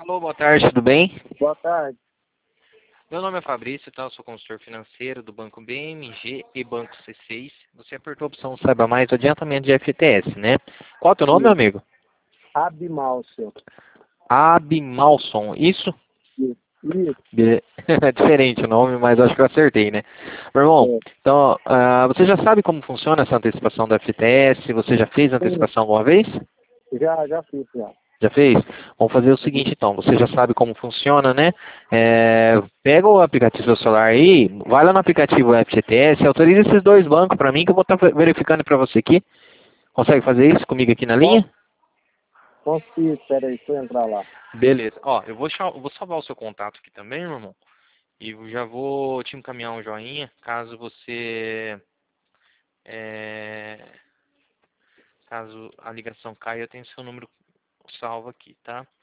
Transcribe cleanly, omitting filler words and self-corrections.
Alô, boa tarde, tudo bem? Boa tarde. Meu nome é Fabrício, tá? Eu sou consultor financeiro do Banco BMG e Banco C6. Você apertou a opção Saiba Mais, adiantamento de FTS, né? Qual é o teu nome, meu Isso. amigo? Abimalson. Abimalson, isso? Isso. É diferente o nome, mas acho que eu acertei, né? Meu irmão, É. então, você já sabe como funciona essa antecipação da FTS? Você já fez a Sim, antecipação alguma vez? já fiz, já. Já fez? Vamos fazer o seguinte então, você já sabe como funciona, né? Pega o aplicativo do seu celular aí, vai lá no aplicativo FGTS, autoriza esses dois bancos para mim que eu vou estar verificando para você aqui. Consegue fazer isso comigo aqui na linha? Consigo, espera aí, deixa eu entrar lá. Beleza. Ó, eu vou salvar o seu contato aqui também, meu irmão. E eu já vou te encaminhar um joinha, é, caso a ligação caia, eu tenho seu número salvo aqui, tá?